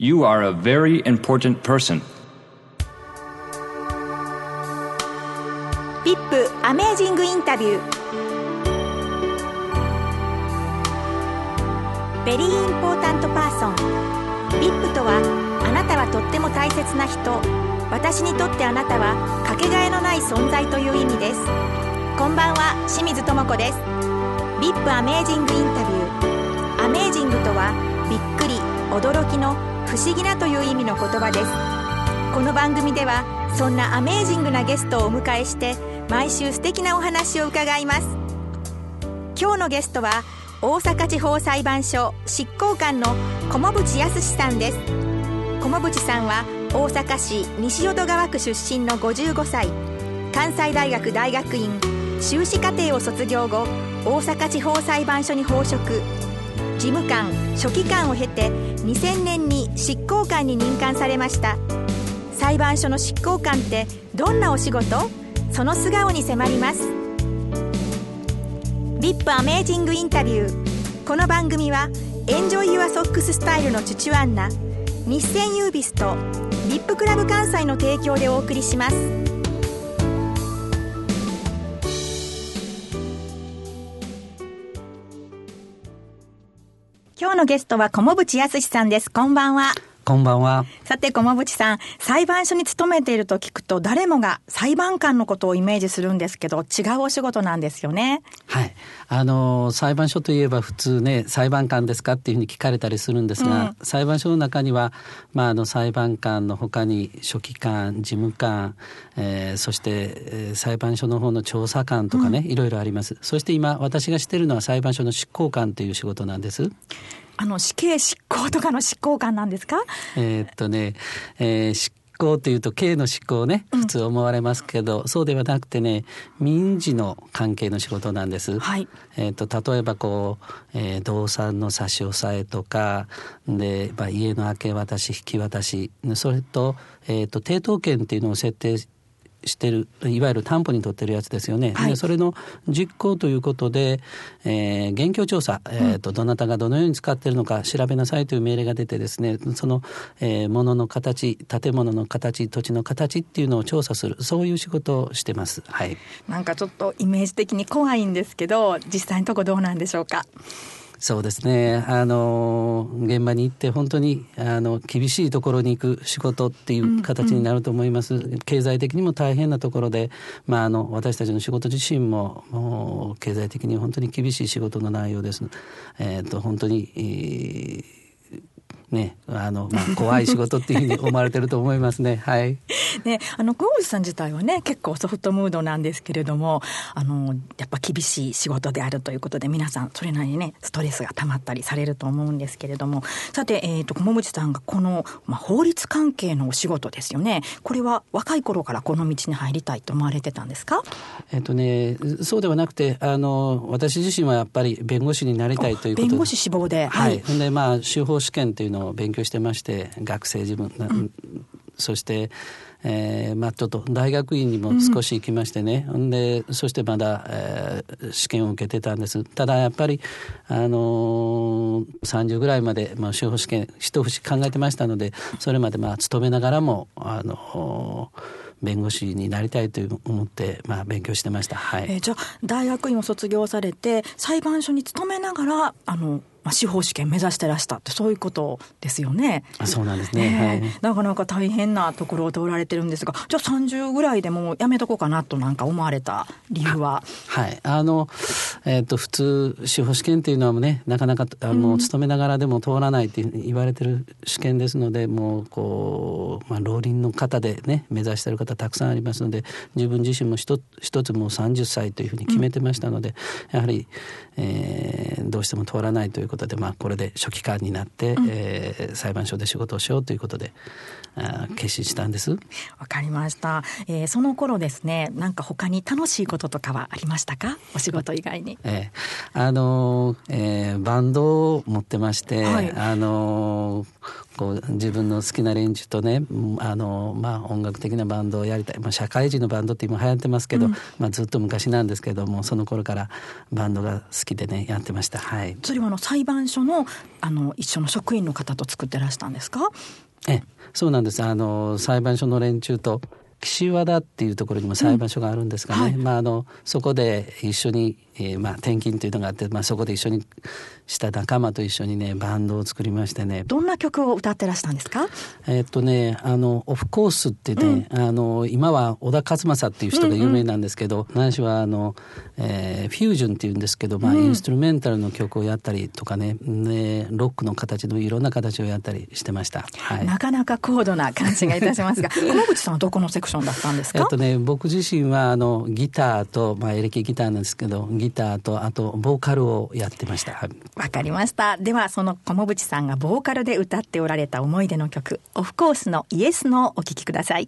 You are a very important person. VIP アメージングインタビュー。ベリーインポータントパーソン。 VIP とは、あなたはとっても大切な人、私にとってあなたはかけがえのない存在という意味です。こんばんは、清水智子です。 VIP アメージングインタビュー。アメージングとは、びっくり、驚きの、不思議なという意味の言葉です。この番組ではそんなアメージングなゲストをお迎えして毎週素敵なお話を伺います。今日のゲストは大阪地方裁判所執行官の菰渕康さんです。菰渕さんは大阪市西淀川区出身の55歳、関西大学大学院修士課程を卒業後、大阪地方裁判所に奉職、事務官、書記官を経て2000年に執行官に任官されました。裁判所の執行官ってどんなお仕事？その素顔に迫ります。 VIP アメージングインタビュー。この番組はエンジョイユアソックススタイルのチュチュアンナ、日清ユービスと VIP クラブ関西の提供でお送りします。今日のゲストは菰渕康さんです。こんばんは。 こんばんは。 さて、菰渕さん、裁判所に勤めていると聞くと誰もが裁判官のことをイメージするんですけど、違うお仕事なんですよね。 はい、裁判所といえば普通ね、裁判官ですかっていうふうに聞かれたりするんですが、裁判所の中には、裁判官の他に書記官、事務官、そして、裁判所の方の調査官とかね、いろいろあります。そして今私がしているのは裁判所の執行官という仕事なんです。 死刑執行とかの執行官なんですか？ 執行というと刑の執行をね、普通思われますけど、そうではなくてね、民事の関係の仕事なんです。はい。例えば動産の差し押さえとかで、家の明け渡し、引き渡し、それと、抵当権っていうのを設定してる、いわゆる担保に取ってるやつですよね。はい、でそれの実行ということで、現況調査、どなたがどのように使っているのか調べなさいという命令が出てですね、その、物の形、建物の形、土地の形っていうのを調査する、そういう仕事をしてます。はい。 なんかちょっとイメージ的に怖いんですけど、実際のとこどうなんでしょうか？ そうですね、現場に行って本当に厳しいところに行く仕事っていう形になると思います。経済的にも大変なところで、私たちの仕事自身も経済的に本当に厳しい仕事の内容です。本当に、怖い仕事っていうふうに思われてると思いますね。はい。 ね、菰渕さん自体はね、結構ソフトムードなんですけれども、やっぱ厳しい仕事であるということで、皆さんそれなりにね、ストレスが溜まったりされると思うんですけれども、さて、菰渕さんがこの、法律関係のお仕事ですよね。これは若い頃からこの道に入りたいと思われてたんですか？ そうではなくて、私自身はやっぱり弁護士になりたいということで、 弁護士志望で、 はい。で、司法試験というのを勉強してまして、学生自分、そして、ちょっと大学院にも少し行きましてね、でそしてまだ、試験を受けてたんです。ただやっぱり、30ぐらいまで、司法試験一節考えてましたので、それまで勤めながらも弁護士になりたいと思って、勉強してました。はい。 じゃあ大学院を卒業されて裁判所に勤めながら司法試験目指してらしたって、そういうことですよね。 そうなんですね。はい、 なかなか大変なところを通られてるんですが、じゃあ30ぐらいでもうやめとこうかなと思われた理由は？ はい。普通司法試験っていうのはね、なかなか勤めながらでも通らないって言われてる試験ですので、もう浪人の方でね、目指している方たくさんありますので、自分自身も一つもう30歳というふうに決めてましたので、やはり、どうしても通らないということで、これで書記官になって、裁判所で仕事をしようということで決心したんです。 わかりました。その頃ですね、なんか他に楽しいこととかはありましたか？お仕事以外に。 バンドを持ってまして、はい、自分の好きな連中とね、音楽的なバンドをやりたい、社会人のバンドって今流行ってますけど、ずっと昔なんですけども、その頃からバンドが好きでね、やってました。はい。 それは裁裁判所の一緒の職員の方と作ってらしたんですか？ そうなんです。裁判所の連中と岸和田っていうところにも裁判所があるんですがね、そこで一緒に、転勤というのがあって、そこで一緒にした仲間と一緒にねバンドを作りましてね。 どんな曲を歌ってらしたんですか？ オフコースってね、今は小田和正っていう人が有名なんですけど、何しはフュージョンっていうんですけど、インストゥルメンタルの曲をやったりとかね、ロックの形のいろんな形をやったりしてました。 なかなか高度な感じがいたしますが浜口さんはどこのセクションだったんですか？ 僕自身はギターと、エレキギターなんですけど、ギターとあとボーカルをやってました。 わかりました。ではその菰渕さんがボーカルで歌っておられた思い出の曲、オフコースのイエスノーをお聴きください。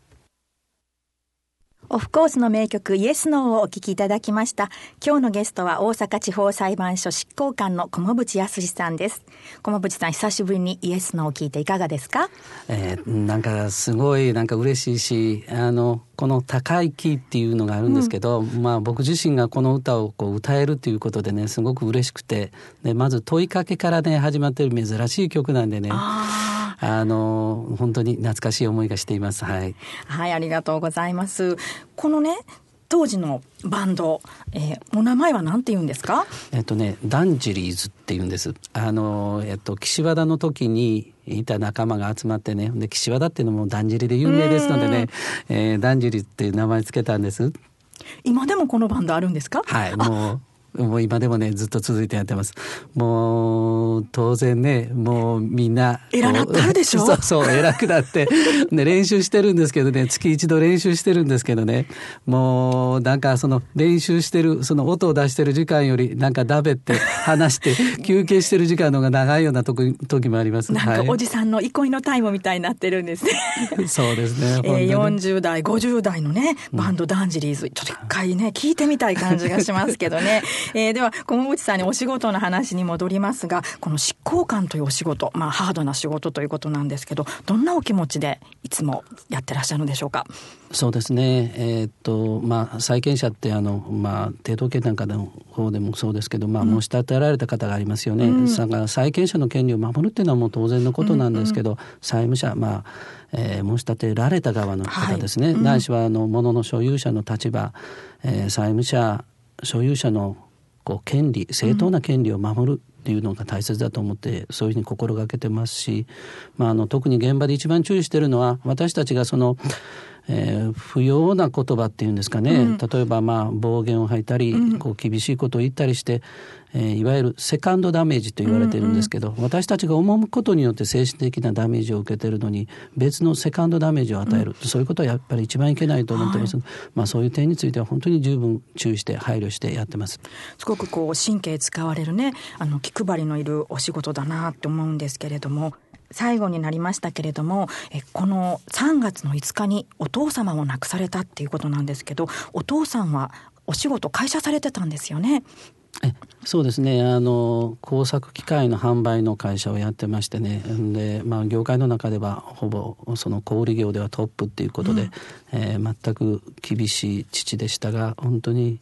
オフコースの名曲イエスノーをお聴きいただきました。今日のゲストは大阪地方裁判所執行官の菰渕康さんです。菰渕さん、久しぶりにイエスノーを聞いていかがですか？ なんかすごい嬉しいし、この高いキーっていうのがあるんですけど、僕自身がこの歌を歌えるということでね、すごく嬉しくて、でまず問いかけからね始まっている珍しい曲なんでね、本当に懐かしい思いがしています。はい、 ありがとうございます。このね当時のバンド、お名前は何て言うんですか？ ダンジリーズって言うんです。岸和田の時にいた仲間が集まってね、で岸和田っていうのもだんじりで有名ですのでね、だんじりっていう名前つけたんです。 今でもこのバンドあるんですか？ はい、もう今でもねずっと続いてやってます。もう当然ね、もうみんな偉なったるでしょ。 そう偉くなってで練習してるんですけどね、月一度練習してるんですけどね、もうなんかその練習してるその音を出してる時間よりなんかだべって話して休憩してる時間の方が長いような時もあります。 なんかおじさんの憩いのタイムみたいになってるんですね。 そうですね。 40代50代のねバンドダンジリーズ、ちょっと一回ね聞いてみたい感じがしますけどね。では菰渕さんにお仕事の話に戻りますが、この執行官というお仕事、ハードな仕事ということなんですけど、どんなお気持ちでいつもやってらっしゃるのでしょうか？ そうですね、債権者って抵当権なんかの方でもそうですけど、申し立てられた方がありますよね。債権者の権利を守るっていうのはもう当然のことなんですけど、債務者、申し立てられた側の方ですね、ないしは物の所有者の立場、債務者所有者の権利、正当な権利を守るっていうのが大切だと思って、そういうふうに心がけてますし、特に現場で一番注意しているのは、私たちがその、不要な言葉っていうんですかね、例えば暴言を吐いたり、厳しいことを言ったりして、いわゆるセカンドダメージと言われているんですけど、私たちが赴くことによって精神的なダメージを受けているのに別のセカンドダメージを与える、そういうことはやっぱり一番いけないと思ってます。そういう点については本当に十分注意して配慮してやってます。 すごく神経使われるね、気配りのいるお仕事だなって思うんですけれども、最後になりましたけれども、この3月の5日にお父様を亡くされたっていうことなんですけど、お父さんはお仕事会社されてたんですよね。 そうですね、工作機械の販売の会社をやってましてね、で、業界の中ではほぼその小売業ではトップっていうことで、全く厳しい父でしたが、本当に、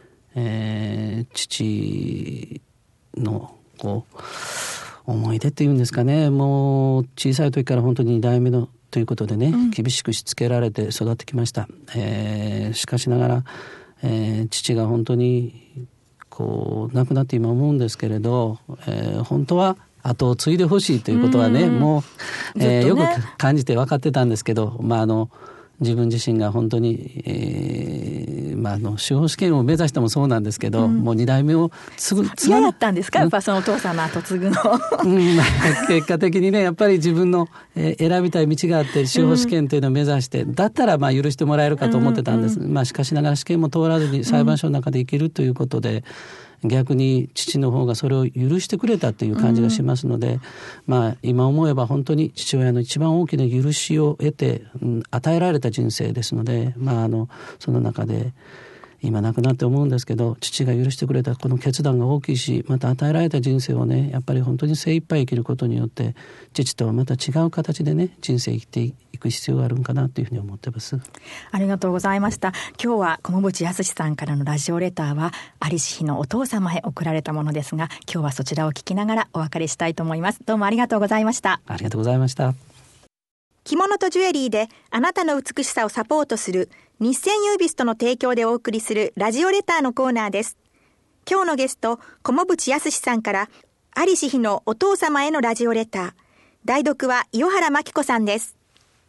父の思い出っていうんですかね、もう小さい時から本当に2代目のということでね、厳しくしつけられて育ってきました。しかしながら、父が本当に亡くなって今思うんですけれど、本当は後を継いでほしいということはね、もう、よく感じて分かってたんですけど、自分自身が本当に、司法試験を目指したもそうなんですけど、もう2代目を継ぐ嫌だったんですか、やっぱそのお父さんの後継ぐの。 結果的にね、やっぱり自分の、選びたい道があって司法試験というのを目指して、だったら許してもらえるかと思ってたんです。しかしながら試験も通らずに裁判所の中で生きるということで、逆に父の方がそれを許してくれたという感じがしますので、今思えば本当に父親の一番大きな許しを得て、与えられた人生ですので、その中で今亡くなって思うんですけど、父が許してくれたこの決断が大きいし、また与えられた人生をね、やっぱり本当に精一杯生きることによって、父とはまた違う形でね、人生生きていくく必要があるんかなというふうに思ってます。 ありがとうございました。今日は菰渕康さんからのラジオレターは在りし日のお父様へ送られたものですが、今日はそちらを聞きながらお別れしたいと思います。どうもありがとうございました。 ありがとうございました。 着物とジュエリーであなたの美しさをサポートする日銭ユービストの提供でお送りするラジオレターのコーナーです。今日のゲスト、菰渕康さんから在りし日のお父様へのラジオレター。代読は伊予原真紀子さんです。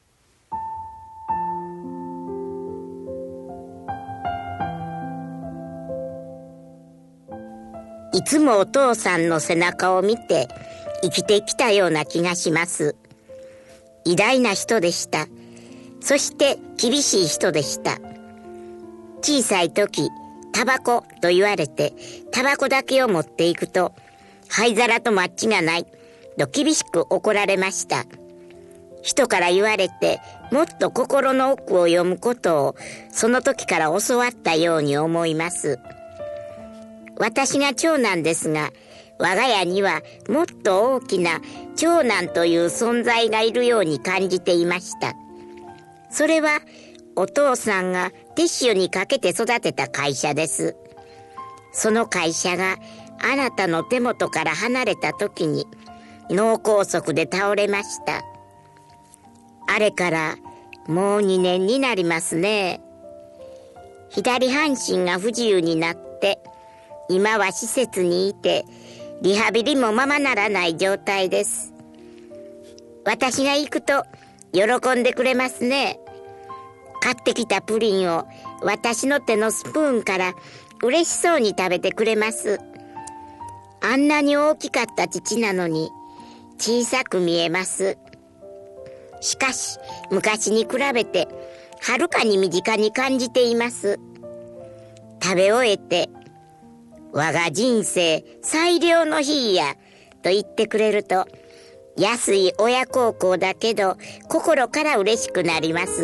いつもお父さんの背中を見て生きてきたような気がします。偉大な人でした。そして厳しい人でした。小さい時、タバコと言われてタバコだけを持っていくと灰皿とマッチがないと厳しく怒られました。人から言われてもっと心の奥を読むことをその時から教わったように思います。私が長男ですが、我が家にはもっと大きな長男という存在がいるように感じていました。それはお父さんが手塩にかけて育てた会社です。その会社があなたの手元から離れた時に脳梗塞で倒れました。あれからもう2年になりますね。左半身が不自由になって今は施設にいてリハビリもままならない状態です。私が行くと喜んでくれますね。買ってきたプリンを私の手のスプーンから嬉しそうに食べてくれます。あんなに大きかった父なのに小さく見えます。しかし昔に比べてはるかに身近に感じています。食べ終えて我が人生最良の日やと言ってくれると、安い親孝行だけど心から嬉しくなります。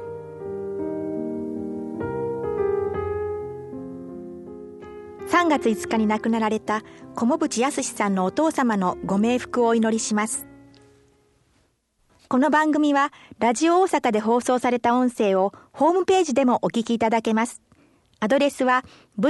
3月5日に亡くなられた菰渕康さんのお父様のご冥福をお祈りします。この番組はラジオ大阪で放送された音声をホームページでもお聞きいただけます。アドレスは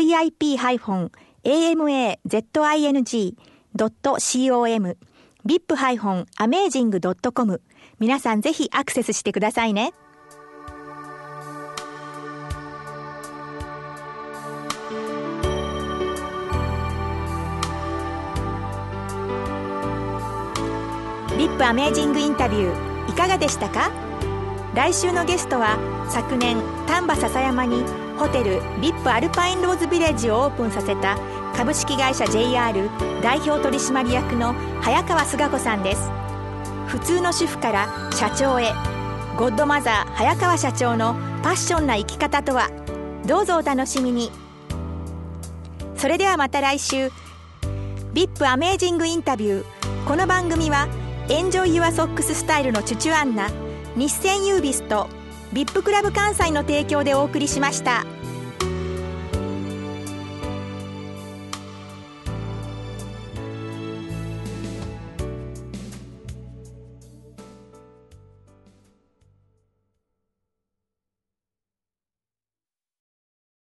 vip-amazing.com vip-amazing.com 皆さんぜひアクセスしてくださいね。VIP アメージングインタビューいかがでしたか？来週のゲストは昨年丹波篠山にホテル VIP アルパインローズビレッジをオープンさせた株式会社 JR 代表取締役の早川須賀子さんです。普通の主婦から社長へ、ゴッドマザー早川社長のパッションな生き方とは？どうぞお楽しみに。それではまた来週。 VIP アメージングインタビュー。この番組はエンジョイユアソックススタイルのチュチュアンナ、日銭ユービスとVIPクラブ関西の提供でお送りしました。